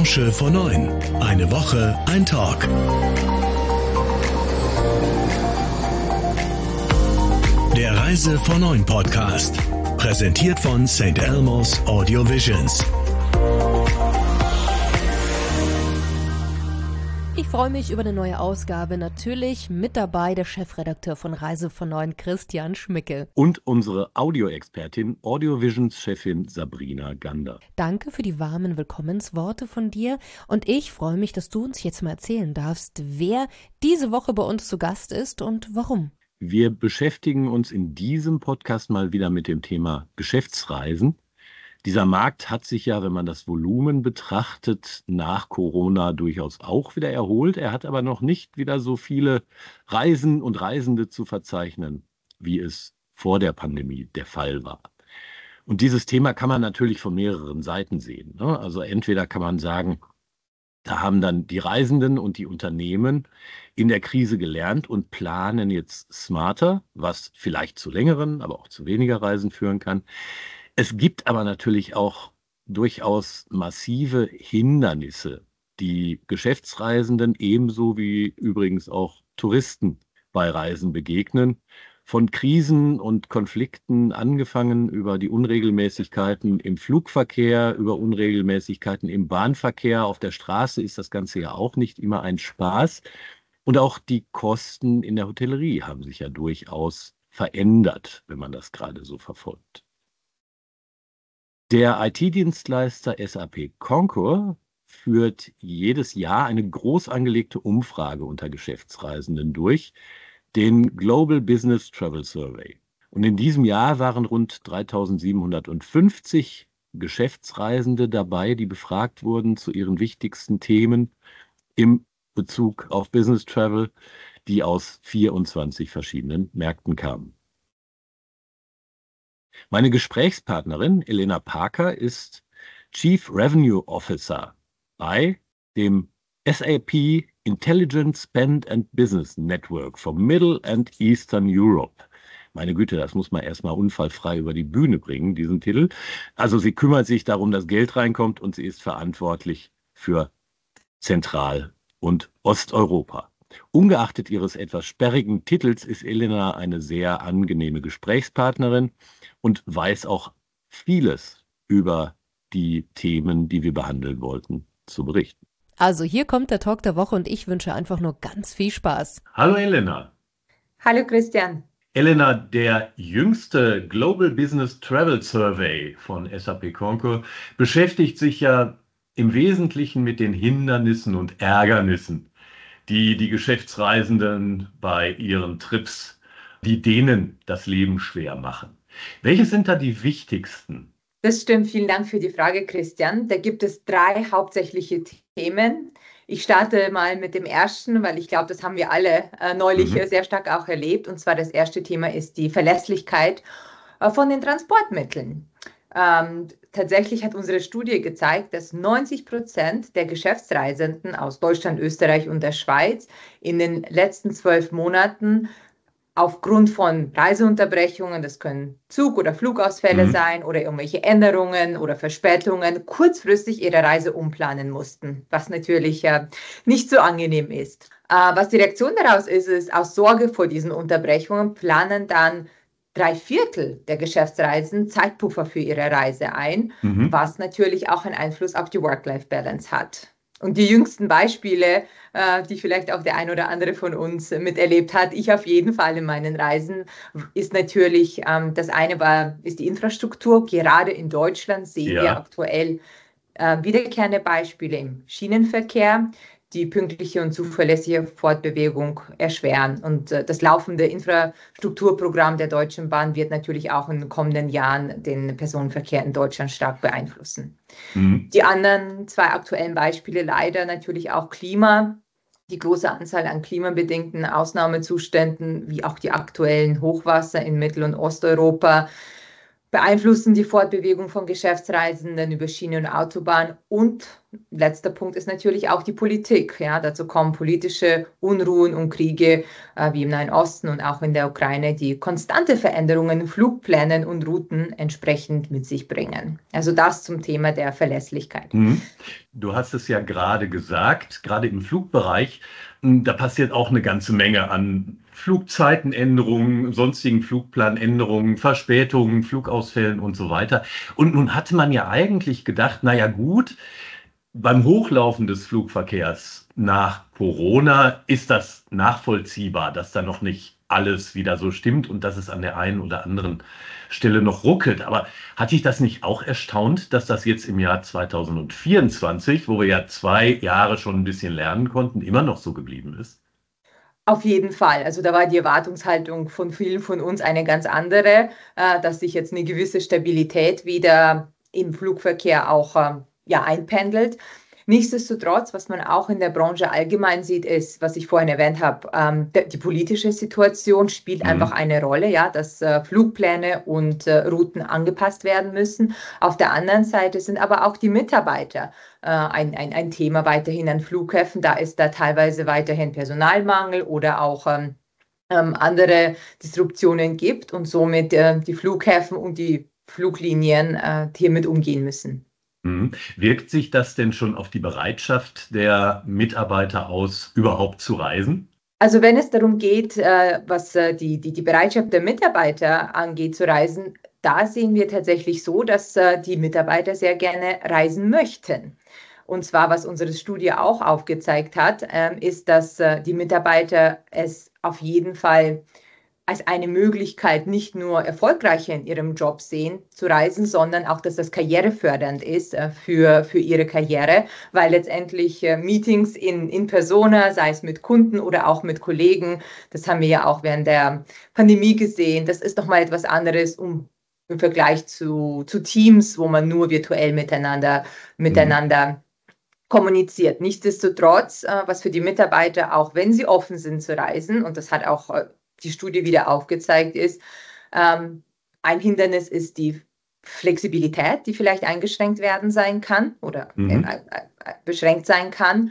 Branche vor 9. Eine Woche, ein Talk. Der Reise vor 9 Podcast. Präsentiert von St. Elmo's Audio Visions. Ich freue mich über eine neue Ausgabe. Natürlich mit dabei der Chefredakteur von Reise von 9, Christian Schmickel. Und unsere Audioexpertin, Audio-Visions-Chefin Sabrina Gander. Danke für die warmen Willkommensworte von dir. Und ich freue mich, dass du uns jetzt mal erzählen darfst, wer diese Woche bei uns zu Gast ist und warum. Wir beschäftigen uns in diesem Podcast mal wieder mit dem Thema Geschäftsreisen. Dieser Markt hat sich ja, wenn man das Volumen betrachtet, nach Corona durchaus auch wieder erholt. Er hat aber noch nicht wieder so viele Reisen und Reisende zu verzeichnen, wie es vor der Pandemie der Fall war. Und dieses Thema kann man natürlich von mehreren Seiten sehen, ne? Also entweder kann man sagen, da haben dann die Reisenden und die Unternehmen in der Krise gelernt und planen jetzt smarter, was vielleicht zu längeren, aber auch zu weniger Reisen führen kann. Es gibt aber natürlich auch durchaus massive Hindernisse, die Geschäftsreisenden ebenso wie übrigens auch Touristen bei Reisen begegnen. Von Krisen und Konflikten angefangen über die Unregelmäßigkeiten im Flugverkehr, über Unregelmäßigkeiten im Bahnverkehr. Auf der Straße ist das Ganze ja auch nicht immer ein Spaß. Und auch die Kosten in der Hotellerie haben sich ja durchaus verändert, wenn man das gerade so verfolgt. Der IT-Dienstleister SAP Concur führt jedes Jahr eine groß angelegte Umfrage unter Geschäftsreisenden durch, den Global Business Travel Survey. Und in diesem Jahr waren rund 3.750 Geschäftsreisende dabei, die befragt wurden zu ihren wichtigsten Themen im Bezug auf Business Travel, die aus 24 verschiedenen Märkten kamen. Meine Gesprächspartnerin Elena Parker ist Chief Revenue Officer bei dem SAP Intelligent Spend and Business Network for Middle and Eastern Europe. Meine Güte, das muss man erstmal unfallfrei über die Bühne bringen, diesen Titel. Also sie kümmert sich darum, dass Geld reinkommt und sie ist verantwortlich für Zentral- und Osteuropa. Ungeachtet ihres etwas sperrigen Titels ist Elena eine sehr angenehme Gesprächspartnerin und weiß auch vieles über die Themen, die wir behandeln wollten, zu berichten. Also hier kommt der Talk der Woche und ich wünsche einfach nur ganz viel Spaß. Hallo Elena. Hallo Christian. Elena, der jüngste Global Business Travel Survey von SAP Concur beschäftigt sich ja im Wesentlichen mit den Hindernissen und Ärgernissen, die Geschäftsreisenden bei ihren Trips, die denen das Leben schwer machen. Welche sind da die wichtigsten? Das stimmt, vielen Dank für die Frage, Christian. Da gibt es 3 hauptsächliche Themen. Ich starte mal mit dem ersten, weil ich glaube, das haben wir alle neulich sehr stark auch erlebt. Und zwar das erste Thema ist die Verlässlichkeit von den Transportmitteln. Tatsächlich hat unsere Studie gezeigt, dass 90% der Geschäftsreisenden aus Deutschland, Österreich und der Schweiz in den letzten 12 Monaten aufgrund von Reiseunterbrechungen, das können Zug- oder Flugausfälle sein oder irgendwelche Änderungen oder Verspätungen, kurzfristig ihre Reise umplanen mussten, was natürlich nicht so angenehm ist. Was die Reaktion daraus ist, aus Sorge vor diesen Unterbrechungen planen dann 3/4 der Geschäftsreisen Zeitpuffer für ihre Reise ein, was natürlich auch einen Einfluss auf die Work-Life-Balance hat. Und die jüngsten Beispiele, die vielleicht auch der ein oder andere von uns miterlebt hat, ich auf jeden Fall in meinen Reisen, ist natürlich, das eine ist die Infrastruktur. Gerade in Deutschland sehen wir aktuell wiederkehrende Beispiele im Schienenverkehr, die pünktliche und zuverlässige Fortbewegung erschweren. Und das laufende Infrastrukturprogramm der Deutschen Bahn wird natürlich auch in den kommenden Jahren den Personenverkehr in Deutschland stark beeinflussen. Die anderen 2 aktuellen Beispiele leider natürlich auch Klima, die große Anzahl an klimabedingten Ausnahmezuständen, wie auch die aktuellen Hochwasser in Mittel- und Osteuropa, beeinflussen die Fortbewegung von Geschäftsreisenden über Schiene und Autobahn. Und letzter Punkt ist natürlich auch die Politik. Ja, dazu kommen politische Unruhen und Kriege wie im Nahen Osten und auch in der Ukraine, die konstante Veränderungen in Flugplänen und Routen entsprechend mit sich bringen. Also das zum Thema der Verlässlichkeit. Du hast es ja gerade gesagt, gerade im Flugbereich, da passiert auch eine ganze Menge an Flugzeitenänderungen, sonstigen Flugplanänderungen, Verspätungen, Flugausfällen und so weiter. Und nun hatte man ja eigentlich gedacht, naja gut, beim Hochlaufen des Flugverkehrs nach Corona ist das nachvollziehbar, dass da noch nicht alles wieder so stimmt und dass es an der einen oder anderen Stelle noch ruckelt. Aber hat dich das nicht auch erstaunt, dass das jetzt im Jahr 2024, wo wir ja 2 Jahre schon ein bisschen lernen konnten, immer noch so geblieben ist? Auf jeden Fall. Also da war die Erwartungshaltung von vielen von uns eine ganz andere, dass sich jetzt eine gewisse Stabilität wieder im Flugverkehr auch einpendelt. Nichtsdestotrotz, was man auch in der Branche allgemein sieht, ist, was ich vorhin erwähnt habe, die politische Situation spielt einfach eine Rolle, ja, dass Flugpläne und Routen angepasst werden müssen. Auf der anderen Seite sind aber auch die Mitarbeiter ein Thema weiterhin an Flughäfen. Da ist da teilweise weiterhin Personalmangel oder auch andere Disruptionen gibt und somit die Flughäfen und die Fluglinien hiermit umgehen müssen. Wirkt sich das denn schon auf die Bereitschaft der Mitarbeiter aus, überhaupt zu reisen? Also wenn es darum geht, was die Bereitschaft der Mitarbeiter angeht zu reisen, da sehen wir tatsächlich so, dass die Mitarbeiter sehr gerne reisen möchten. Und zwar, was unsere Studie auch aufgezeigt hat, ist, dass die Mitarbeiter es auf jeden Fall als eine Möglichkeit nicht nur erfolgreicher in ihrem Job sehen, zu reisen, sondern auch, dass das karrierefördernd ist für ihre Karriere, weil letztendlich Meetings in Persona, sei es mit Kunden oder auch mit Kollegen, das haben wir ja auch während der Pandemie gesehen, das ist doch mal etwas anderes im Vergleich zu Teams, wo man nur virtuell miteinander kommuniziert. Nichtsdestotrotz, was für die Mitarbeiter, auch wenn sie offen sind zu reisen, und das hat auch die Studie wieder aufgezeigt ist, ein Hindernis ist die Flexibilität, die vielleicht eingeschränkt werden sein kann oder beschränkt sein kann.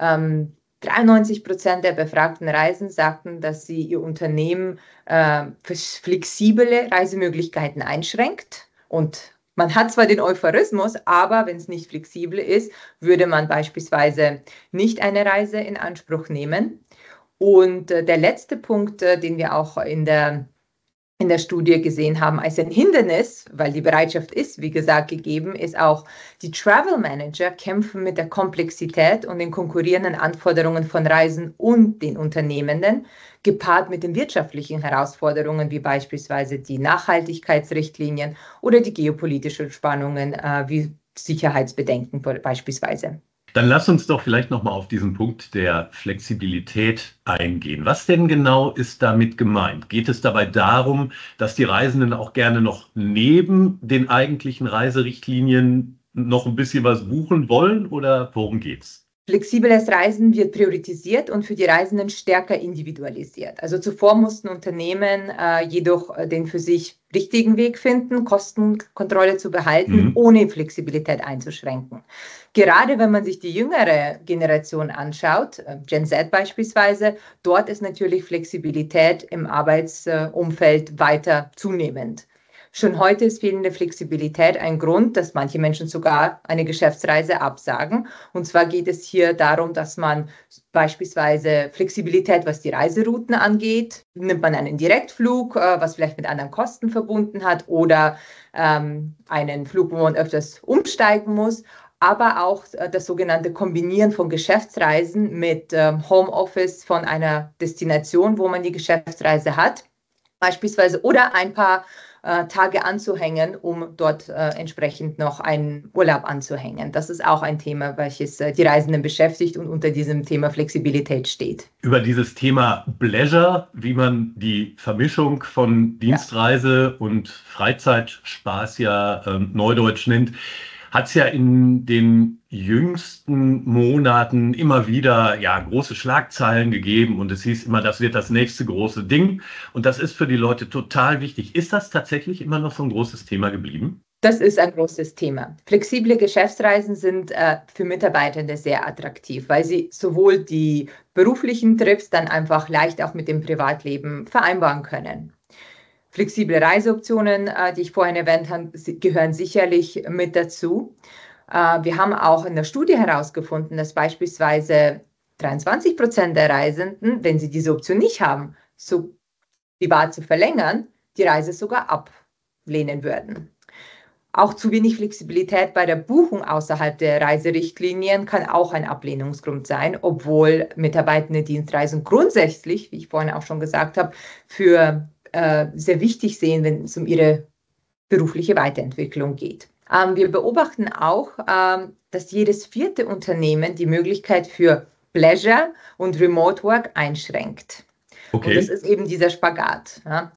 93% der befragten Reisenden sagten, dass sie ihr Unternehmen für flexible Reisemöglichkeiten einschränkt. Und man hat zwar den Euphorismus, aber wenn es nicht flexibel ist, würde man beispielsweise nicht eine Reise in Anspruch nehmen. Und der letzte Punkt, den wir auch in der Studie gesehen haben als ein Hindernis, weil die Bereitschaft ist, wie gesagt, gegeben, ist auch, die Travel Manager kämpfen mit der Komplexität und den konkurrierenden Anforderungen von Reisen und den Unternehmenden, gepaart mit den wirtschaftlichen Herausforderungen, wie beispielsweise die Nachhaltigkeitsrichtlinien oder die geopolitischen Spannungen, wie Sicherheitsbedenken beispielsweise. Dann lass uns doch vielleicht nochmal auf diesen Punkt der Flexibilität eingehen. Was denn genau ist damit gemeint? Geht es dabei darum, dass die Reisenden auch gerne noch neben den eigentlichen Reiserichtlinien noch ein bisschen was buchen wollen oder worum geht's? Flexibles Reisen wird priorisiert und für die Reisenden stärker individualisiert. Also zuvor mussten Unternehmen jedoch den für sich richtigen Weg finden, Kostenkontrolle zu behalten, ohne Flexibilität einzuschränken. Gerade wenn man sich die jüngere Generation anschaut, Gen Z beispielsweise, dort ist natürlich Flexibilität im Arbeitsumfeld weiter zunehmend. Schon heute ist fehlende Flexibilität ein Grund, dass manche Menschen sogar eine Geschäftsreise absagen. Und zwar geht es hier darum, dass man beispielsweise Flexibilität, was die Reiserouten angeht, nimmt man einen Direktflug, was vielleicht mit anderen Kosten verbunden hat, oder einen Flug, wo man öfters umsteigen muss. Aber auch das sogenannte Kombinieren von Geschäftsreisen mit Homeoffice von einer Destination, wo man die Geschäftsreise hat, beispielsweise, oder ein paar Tage anzuhängen, um dort entsprechend noch einen Urlaub anzuhängen. Das ist auch ein Thema, welches die Reisenden beschäftigt und unter diesem Thema Flexibilität steht. Über dieses Thema Bleisure, wie man die Vermischung von Dienstreise und Freizeitspaß neudeutsch nennt, hat es ja in den jüngsten Monaten immer wieder große Schlagzeilen gegeben und es hieß immer, das wird das nächste große Ding und das ist für die Leute total wichtig. Ist das tatsächlich immer noch so ein großes Thema geblieben? Das ist ein großes Thema. Flexible Geschäftsreisen sind für Mitarbeitende sehr attraktiv, weil sie sowohl die beruflichen Trips dann einfach leicht auch mit dem Privatleben vereinbaren können. Flexible Reiseoptionen, die ich vorhin erwähnt habe, gehören sicherlich mit dazu. Wir haben auch in der Studie herausgefunden, dass beispielsweise 23% der Reisenden, wenn sie diese Option nicht haben, so privat zu verlängern, die Reise sogar ablehnen würden. Auch zu wenig Flexibilität bei der Buchung außerhalb der Reiserichtlinien kann auch ein Ablehnungsgrund sein, obwohl mitarbeitende Dienstreisen grundsätzlich, wie ich vorhin auch schon gesagt habe, für sehr wichtig sehen, wenn es um ihre berufliche Weiterentwicklung geht. Wir beobachten auch, dass jedes 4. Unternehmen die Möglichkeit für Pleasure und Remote Work einschränkt. Okay. Und das ist eben dieser Spagat. Ja.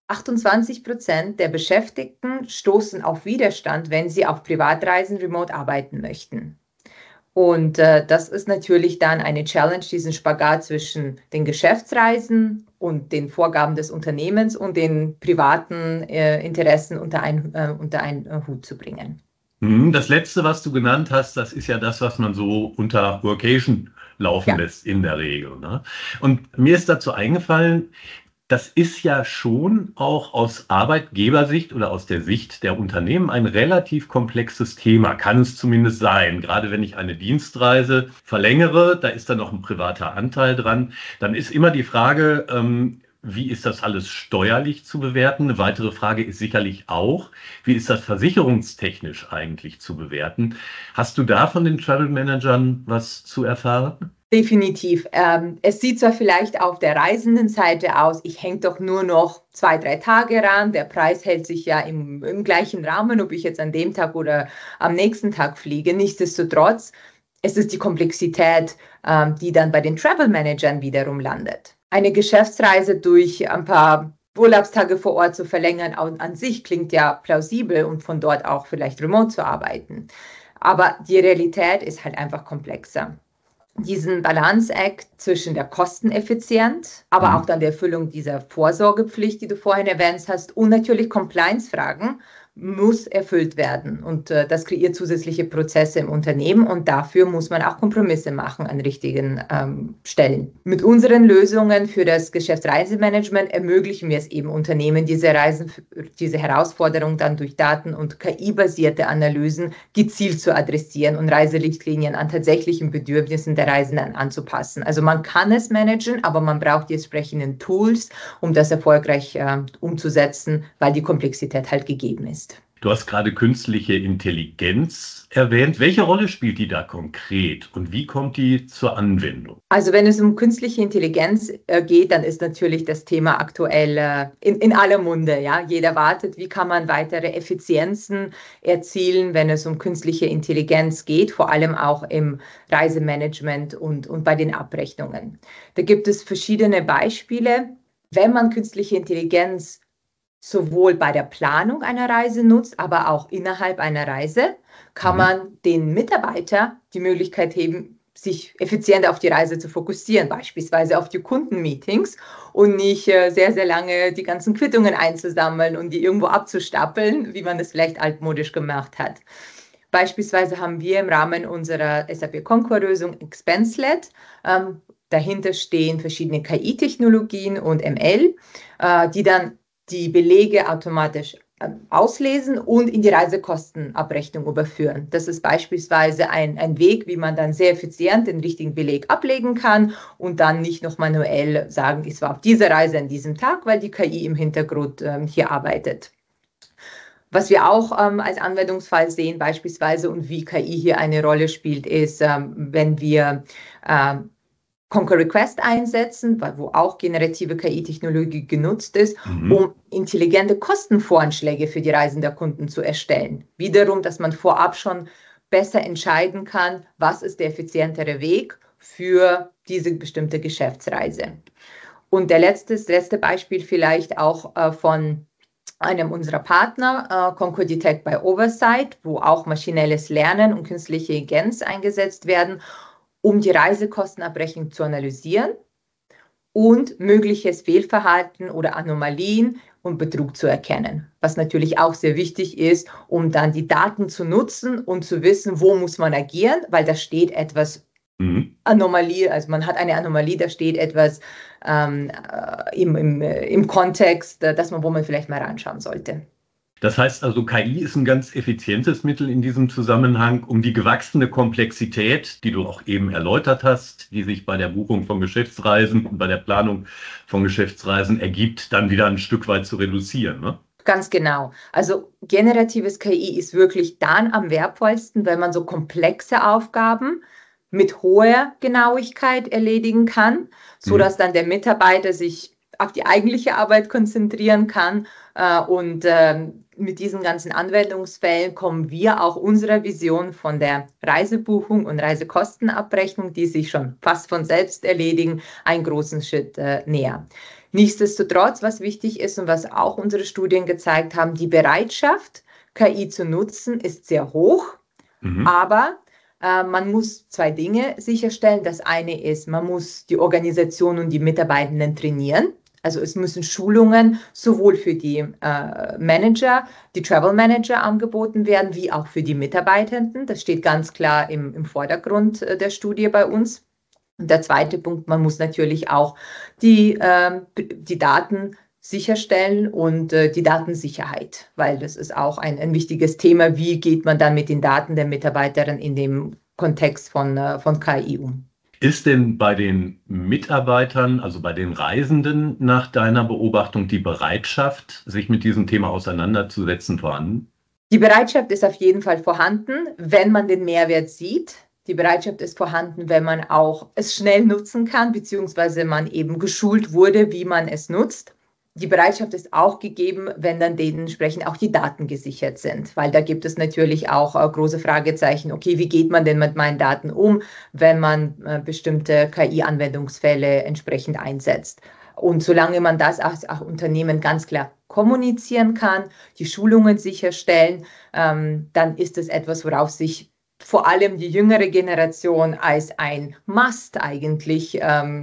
28% der Beschäftigten stoßen auf Widerstand, wenn sie auf Privatreisen remote arbeiten möchten. Und das ist natürlich dann eine Challenge, diesen Spagat zwischen den Geschäftsreisen und den Vorgaben des Unternehmens und den privaten Interessen unter einen Hut zu bringen. Das Letzte, was du genannt hast, das ist ja das, was man so unter Workation laufen lässt in der Regel. Ne? Und mir ist dazu eingefallen, das ist ja schon auch aus Arbeitgebersicht oder aus der Sicht der Unternehmen ein relativ komplexes Thema, kann es zumindest sein. Gerade wenn ich eine Dienstreise verlängere, da ist dann noch ein privater Anteil dran, dann ist immer die Frage, wie ist das alles steuerlich zu bewerten? Eine weitere Frage ist sicherlich auch, wie ist das versicherungstechnisch eigentlich zu bewerten? Hast du da von den Travel Managern was zu erfahren? Definitiv. Es sieht zwar vielleicht auf der Reisendenseite aus, ich hänge doch nur noch 2-3 Tage ran, der Preis hält sich ja im gleichen Rahmen, ob ich jetzt an dem Tag oder am nächsten Tag fliege. Nichtsdestotrotz, es ist die Komplexität, die dann bei den Travel Managern wiederum landet. Eine Geschäftsreise durch ein paar Urlaubstage vor Ort zu verlängern, an sich klingt ja plausibel und von dort auch vielleicht remote zu arbeiten. Aber die Realität ist halt einfach komplexer. Diesen Balanceakt zwischen der Kosteneffizienz, aber auch dann der Erfüllung dieser Vorsorgepflicht, die du vorhin erwähnt hast, und natürlich Compliance-Fragen, muss erfüllt werden. Und das kreiert zusätzliche Prozesse im Unternehmen und dafür muss man auch Kompromisse machen an richtigen Stellen. Mit unseren Lösungen für das Geschäftsreisemanagement ermöglichen wir es eben Unternehmen, diese Herausforderung dann durch Daten- und KI-basierte Analysen gezielt zu adressieren und Reiserichtlinien an tatsächlichen Bedürfnissen der Reisenden anzupassen. Also man kann es managen, aber man braucht die entsprechenden Tools, um das erfolgreich umzusetzen, weil die Komplexität halt gegeben ist. Du hast gerade künstliche Intelligenz erwähnt. Welche Rolle spielt die da konkret und wie kommt die zur Anwendung? Also wenn es um künstliche Intelligenz geht, dann ist natürlich das Thema aktuell in aller Munde. Ja? Jeder wartet, wie kann man weitere Effizienzen erzielen, wenn es um künstliche Intelligenz geht, vor allem auch im Reisemanagement und bei den Abrechnungen. Da gibt es verschiedene Beispiele. Wenn man künstliche Intelligenz sowohl bei der Planung einer Reise nutzt, aber auch innerhalb einer Reise, kann man den Mitarbeiter die Möglichkeit geben, sich effizient auf die Reise zu fokussieren, beispielsweise auf die Kundenmeetings und nicht sehr, sehr lange die ganzen Quittungen einzusammeln und die irgendwo abzustapeln, wie man das vielleicht altmodisch gemacht hat. Beispielsweise haben wir im Rahmen unserer SAP Concur-Lösung Expense-led, dahinter stehen verschiedene KI-Technologien und ML, die dann die Belege automatisch auslesen und in die Reisekostenabrechnung überführen. Das ist beispielsweise ein Weg, wie man dann sehr effizient den richtigen Beleg ablegen kann und dann nicht noch manuell sagen, es war auf dieser Reise an diesem Tag, weil die KI im Hintergrund hier arbeitet. Was wir auch als Anwendungsfall sehen beispielsweise und wie KI hier eine Rolle spielt, ist, wenn wir Concur Request einsetzen, wo auch generative KI-Technologie genutzt ist, um intelligente Kostenvoranschläge für die Reisen der Kunden zu erstellen. Wiederum, dass man vorab schon besser entscheiden kann, was ist der effizientere Weg für diese bestimmte Geschäftsreise. Und das letzte Beispiel vielleicht auch von einem unserer Partner, Concordia Tech bei Oversight, wo auch maschinelles Lernen und künstliche Intelligenz eingesetzt werden, um die Reisekostenabrechnung zu analysieren und mögliches Fehlverhalten oder Anomalien und Betrug zu erkennen, was natürlich auch sehr wichtig ist, um dann die Daten zu nutzen und zu wissen, wo muss man agieren, weil da steht etwas Anomalie, also man hat eine Anomalie, da steht etwas im Kontext, wo man vielleicht mal reinschauen sollte. Das heißt also, KI ist ein ganz effizientes Mittel in diesem Zusammenhang, um die gewachsene Komplexität, die du auch eben erläutert hast, die sich bei der Buchung von Geschäftsreisen und bei der Planung von Geschäftsreisen ergibt, dann wieder ein Stück weit zu reduzieren, ne? Ganz genau. Also generatives KI ist wirklich dann am wertvollsten, wenn man so komplexe Aufgaben mit hoher Genauigkeit erledigen kann, sodass dann der Mitarbeiter sich auf die eigentliche Arbeit konzentrieren kann. Und mit diesen ganzen Anwendungsfällen kommen wir auch unserer Vision von der Reisebuchung und Reisekostenabrechnung, die sich schon fast von selbst erledigen, einen großen Schritt näher. Nichtsdestotrotz, was wichtig ist und was auch unsere Studien gezeigt haben, die Bereitschaft, KI zu nutzen, ist sehr hoch, aber man muss zwei Dinge sicherstellen. Das eine ist, man muss die Organisation und die Mitarbeitenden trainieren. Also es müssen Schulungen sowohl für die Manager, die Travel Manager angeboten werden, wie auch für die Mitarbeitenden. Das steht ganz klar im Vordergrund der Studie bei uns. Und der zweite Punkt, man muss natürlich auch die Daten sicherstellen und die Datensicherheit, weil das ist auch ein wichtiges Thema. Wie geht man dann mit den Daten der Mitarbeiterin in dem Kontext von KI um? Ist denn bei den Mitarbeitern, also bei den Reisenden nach deiner Beobachtung die Bereitschaft, sich mit diesem Thema auseinanderzusetzen, vorhanden? Die Bereitschaft ist auf jeden Fall vorhanden, wenn man den Mehrwert sieht. Die Bereitschaft ist vorhanden, wenn man auch es schnell nutzen kann, beziehungsweise man eben geschult wurde, wie man es nutzt. Die Bereitschaft ist auch gegeben, wenn dann dementsprechend auch die Daten gesichert sind, weil da gibt es natürlich auch große Fragezeichen. Okay, wie geht man denn mit meinen Daten um, wenn man bestimmte KI-Anwendungsfälle entsprechend einsetzt? Und solange man das auch Unternehmen ganz klar kommunizieren kann, die Schulungen sicherstellen, dann ist es etwas, worauf sich vor allem die jüngere Generation als ein Must eigentlich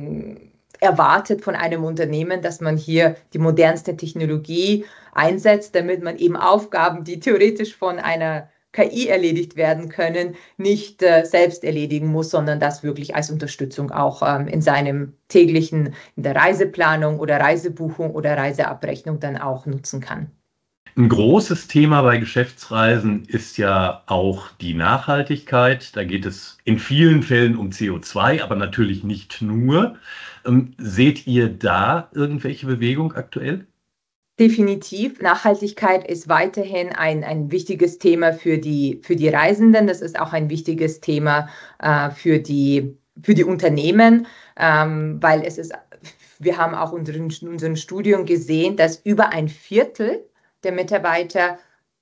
erwartet von einem Unternehmen, dass man hier die modernste Technologie einsetzt, damit man eben Aufgaben, die theoretisch von einer KI erledigt werden können, nicht selbst erledigen muss, sondern das wirklich als Unterstützung auch in seinem täglichen, in der Reiseplanung oder Reisebuchung oder Reiseabrechnung dann auch nutzen kann. Ein großes Thema bei Geschäftsreisen ist ja auch die Nachhaltigkeit. Da geht es in vielen Fällen um CO2, aber natürlich nicht nur. Seht ihr da irgendwelche Bewegung aktuell? Definitiv. Nachhaltigkeit ist weiterhin ein wichtiges Thema für die Reisenden. Das ist auch ein wichtiges Thema für die Unternehmen, weil wir haben auch in unseren Studien gesehen, dass über ein Viertel der Mitarbeiter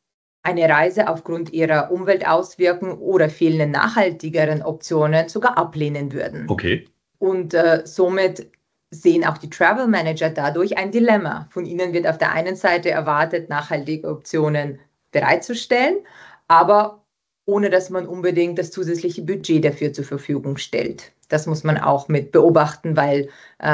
eine Reise aufgrund ihrer Umweltauswirkungen oder fehlenden nachhaltigeren Optionen sogar ablehnen würden. Okay. Und somit sehen auch die Travel Manager dadurch ein Dilemma. Von ihnen wird auf der einen Seite erwartet, nachhaltige Optionen bereitzustellen, aber ohne dass man unbedingt das zusätzliche Budget dafür zur Verfügung stellt. Das muss man auch mit beobachten, weil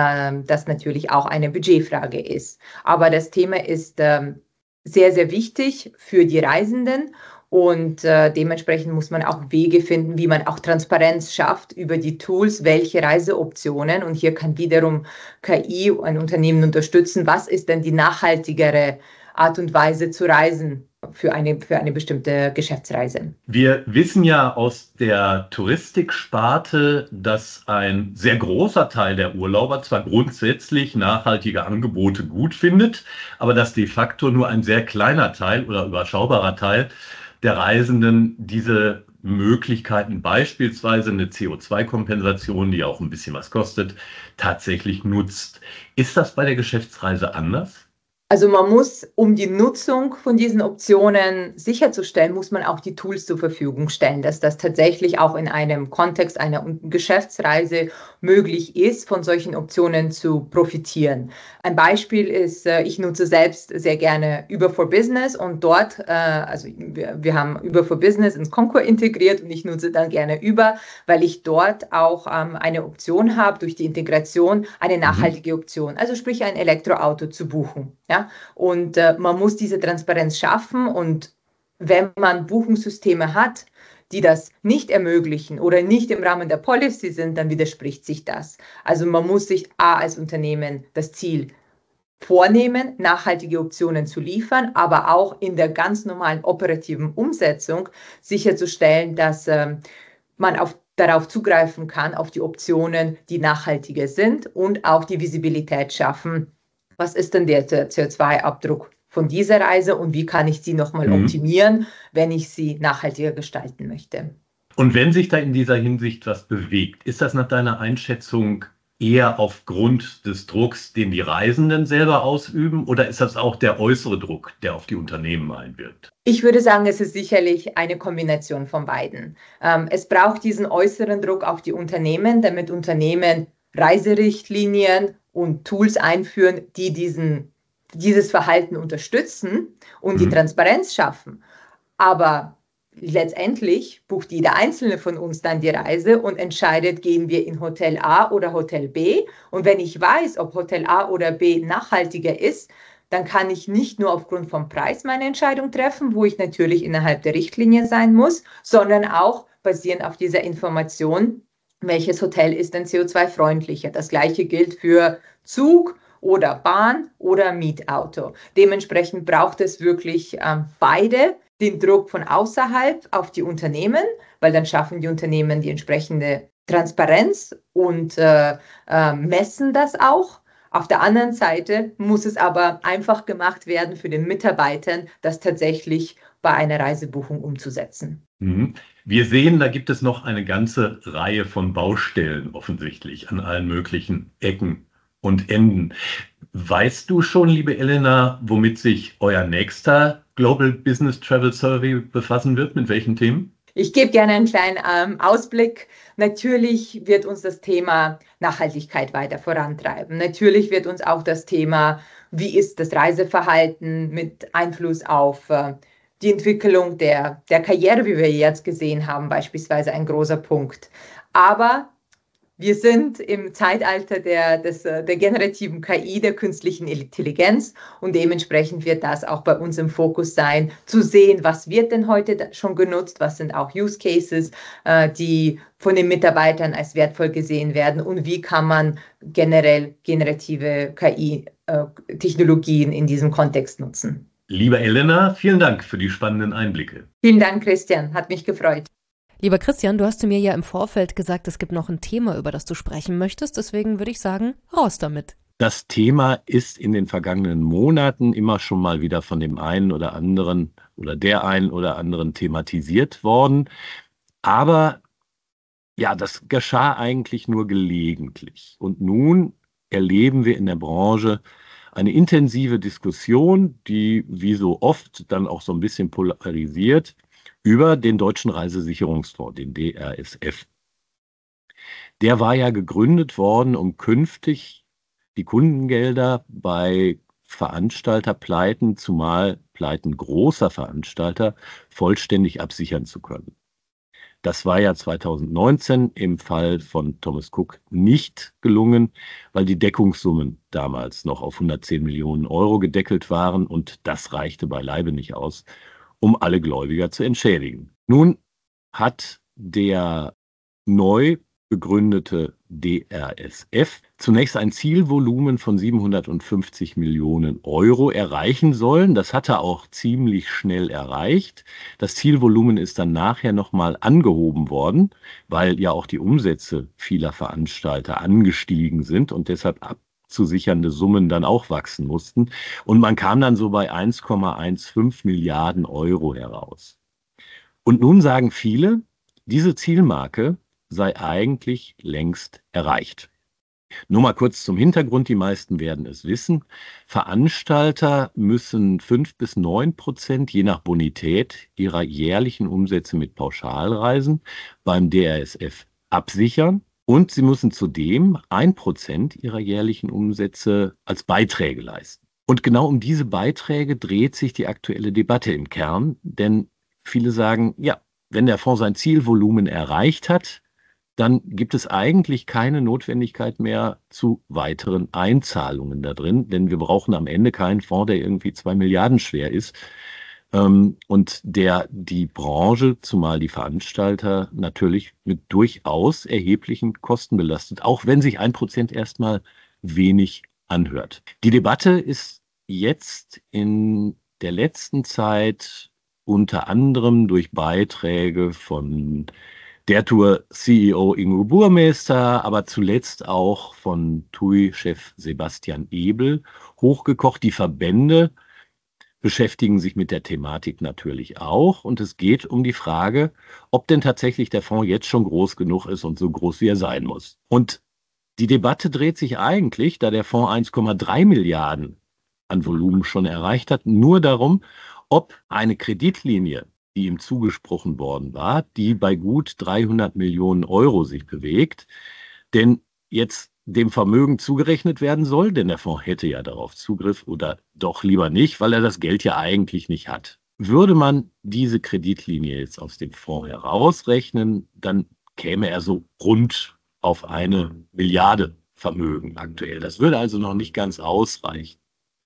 das natürlich auch eine Budgetfrage ist. Aber das Thema ist sehr, sehr wichtig für die Reisenden und dementsprechend muss man auch Wege finden, wie man auch Transparenz schafft über die Tools, welche Reiseoptionen, und hier kann wiederum KI ein Unternehmen unterstützen, was ist denn die nachhaltigere Art und Weise zu reisen für eine bestimmte Geschäftsreise. Wir wissen ja aus der Touristiksparte, dass ein sehr großer Teil der Urlauber zwar grundsätzlich nachhaltige Angebote gut findet, aber dass de facto nur ein sehr kleiner Teil oder überschaubarer Teil der Reisenden diese Möglichkeiten, beispielsweise eine CO2-Kompensation, die auch ein bisschen was kostet, tatsächlich nutzt. Ist das bei der Geschäftsreise anders? Also man muss, um die Nutzung von diesen Optionen sicherzustellen, muss man auch die Tools zur Verfügung stellen, dass das tatsächlich auch in einem Kontext einer Geschäftsreise möglich ist, von solchen Optionen zu profitieren. Ein Beispiel ist, ich nutze selbst sehr gerne Uber for Business und dort, also wir haben Uber for Business ins Concur integriert und ich nutze dann gerne Uber, weil ich dort auch eine Option habe, durch die Integration eine nachhaltige Option, also sprich ein Elektroauto zu buchen. Ja? Und man muss diese Transparenz schaffen und wenn man Buchungssysteme hat, die das nicht ermöglichen oder nicht im Rahmen der Policy sind, dann widerspricht sich das. Also man muss sich als Unternehmen das Ziel vornehmen, nachhaltige Optionen zu liefern, aber auch in der ganz normalen operativen Umsetzung sicherzustellen, dass man darauf zugreifen kann, auf die Optionen, die nachhaltiger sind und auch die Visibilität schaffen. Was ist denn der CO2-Abdruck von dieser Reise und wie kann ich sie nochmal optimieren, wenn ich sie nachhaltiger gestalten möchte? Und wenn sich da in dieser Hinsicht was bewegt, ist das nach deiner Einschätzung eher aufgrund des Drucks, den die Reisenden selber ausüben, oder ist das auch der äußere Druck, der auf die Unternehmen einwirkt? Ich würde sagen, es ist sicherlich eine Kombination von beiden. Es braucht diesen äußeren Druck auf die Unternehmen, damit Unternehmen Reiserichtlinien und Tools einführen, die dieses Verhalten unterstützen und die Transparenz schaffen. Aber letztendlich bucht jeder Einzelne von uns dann die Reise und entscheidet, gehen wir in Hotel A oder Hotel B. Und wenn ich weiß, ob Hotel A oder B nachhaltiger ist, dann kann ich nicht nur aufgrund vom Preis meine Entscheidung treffen, wo ich natürlich innerhalb der Richtlinie sein muss, sondern auch basierend auf dieser Information, welches Hotel ist denn CO2-freundlicher. Das gleiche gilt für Zug oder Bahn oder Mietauto. Dementsprechend braucht es wirklich beide, den Druck von außerhalb auf die Unternehmen, weil dann schaffen die Unternehmen die entsprechende Transparenz und messen das auch. Auf der anderen Seite muss es aber einfach gemacht werden für den Mitarbeitern, das tatsächlich bei einer Reisebuchung umzusetzen. Wir sehen, da gibt es noch eine ganze Reihe von Baustellen offensichtlich an allen möglichen Ecken und Enden. Weißt du schon, liebe Elena, womit sich euer nächster Global Business Travel Survey befassen wird? Mit welchen Themen? Ich gebe gerne einen kleinen Ausblick. Natürlich wird uns das Thema Nachhaltigkeit weiter vorantreiben. Natürlich wird uns auch das Thema, wie ist das Reiseverhalten mit Einfluss auf die Entwicklung der Karriere, wie wir jetzt gesehen haben, beispielsweise ein großer Punkt. Aber wir sind im Zeitalter der generativen KI, der künstlichen Intelligenz und dementsprechend wird das auch bei uns im Fokus sein, zu sehen, was wird denn heute schon genutzt, was sind auch Use Cases, die von den Mitarbeitern als wertvoll gesehen werden und wie kann man generell generative KI-Technologien in diesem Kontext nutzen. Liebe Elena, vielen Dank für die spannenden Einblicke. Vielen Dank, Christian, hat mich gefreut. Lieber Christian, du hast zu mir ja im Vorfeld gesagt, es gibt noch ein Thema, über das du sprechen möchtest. Deswegen würde ich sagen, raus damit. Das Thema ist in den vergangenen Monaten immer schon mal wieder von dem einen oder anderen oder der einen oder anderen thematisiert worden. Aber ja, das geschah eigentlich nur gelegentlich. Und nun erleben wir in der Branche eine intensive Diskussion, die wie so oft dann auch so ein bisschen polarisiert, über den Deutschen Reisesicherungsfonds, den DRSF. Der war ja gegründet worden, um künftig die Kundengelder bei Veranstalterpleiten, zumal Pleiten großer Veranstalter, vollständig absichern zu können. Das war ja 2019 im Fall von Thomas Cook nicht gelungen, weil die Deckungssummen damals noch auf 110 Millionen Euro gedeckelt waren und das reichte beileibe nicht aus, um alle Gläubiger zu entschädigen. Nun hat der neu gegründete DRSF zunächst ein Zielvolumen von 750 Millionen Euro erreichen sollen. Das hat er auch ziemlich schnell erreicht. Das Zielvolumen ist dann nachher nochmal angehoben worden, weil ja auch die Umsätze vieler Veranstalter angestiegen sind und deshalb abzusichernde Summen dann auch wachsen mussten. Und man kam dann so bei 1,15 Milliarden Euro heraus. Und nun sagen viele, diese Zielmarke sei eigentlich längst erreicht. Nur mal kurz zum Hintergrund, die meisten werden es wissen. Veranstalter müssen 5-9%, je nach Bonität, ihrer jährlichen Umsätze mit Pauschalreisen beim DRSF absichern. Und sie müssen zudem 1% ihrer jährlichen Umsätze als Beiträge leisten. Und genau um diese Beiträge dreht sich die aktuelle Debatte im Kern. Denn viele sagen, ja, wenn der Fonds sein Zielvolumen erreicht hat, dann gibt es eigentlich keine Notwendigkeit mehr zu weiteren Einzahlungen da drin. Denn wir brauchen am Ende keinen Fonds, der irgendwie 2 Milliarden schwer ist. Und der die Branche, zumal die Veranstalter, natürlich mit durchaus erheblichen Kosten belastet, auch wenn sich 1% erstmal wenig anhört. Die Debatte ist jetzt in der letzten Zeit unter anderem durch Beiträge von der Tour-CEO Ingo Burmester, aber zuletzt auch von TUI-Chef Sebastian Ebel hochgekocht. Die Verbände beschäftigen sich mit der Thematik natürlich auch. Und es geht um die Frage, ob denn tatsächlich der Fonds jetzt schon groß genug ist und so groß, wie er sein muss. Und die Debatte dreht sich eigentlich, da der Fonds 1,3 Milliarden an Volumen schon erreicht hat, nur darum, ob eine Kreditlinie, die ihm zugesprochen worden war, die bei gut 300 Millionen Euro sich bewegt, denn jetzt dem Vermögen zugerechnet werden soll, denn der Fonds hätte ja darauf Zugriff oder doch lieber nicht, weil er das Geld ja eigentlich nicht hat. Würde man diese Kreditlinie jetzt aus dem Fonds herausrechnen, dann käme er so rund auf 1 Milliarde Vermögen aktuell. Das würde also noch nicht ganz ausreichen.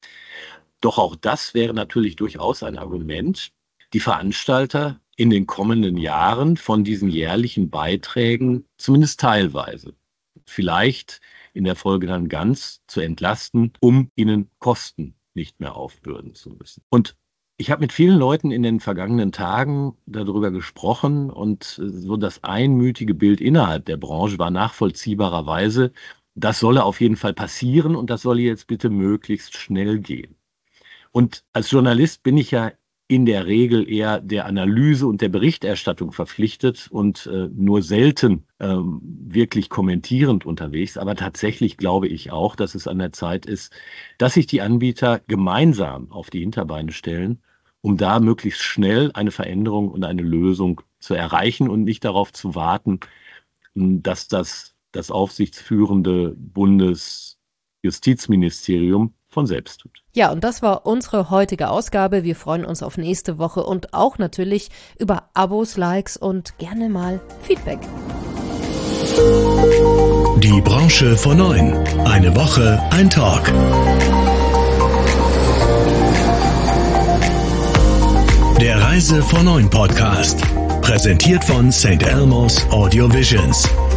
Doch auch das wäre natürlich durchaus ein Argument, die Veranstalter in den kommenden Jahren von diesen jährlichen Beiträgen zumindest teilweise, vielleicht in der Folge dann ganz zu entlasten, um ihnen Kosten nicht mehr aufbürden zu müssen. Und ich habe mit vielen Leuten in den vergangenen Tagen darüber gesprochen und so das einmütige Bild innerhalb der Branche war nachvollziehbarerweise, das solle auf jeden Fall passieren und das solle jetzt bitte möglichst schnell gehen. Und als Journalist bin ich ja in der Regel eher der Analyse und der Berichterstattung verpflichtet und nur selten wirklich kommentierend unterwegs. Aber tatsächlich glaube ich auch, dass es an der Zeit ist, dass sich die Anbieter gemeinsam auf die Hinterbeine stellen, um da möglichst schnell eine Veränderung und eine Lösung zu erreichen und nicht darauf zu warten, dass das aufsichtsführende Bundesjustizministerium von selbst tut. Ja, und das war unsere heutige Ausgabe. Wir freuen uns auf nächste Woche und auch natürlich über Abos, Likes und gerne mal Feedback. Die Branche vor 9. Eine Woche, ein Talk. Der Reise vor 9 Podcast. Präsentiert von St. Elmo's Audio Visions.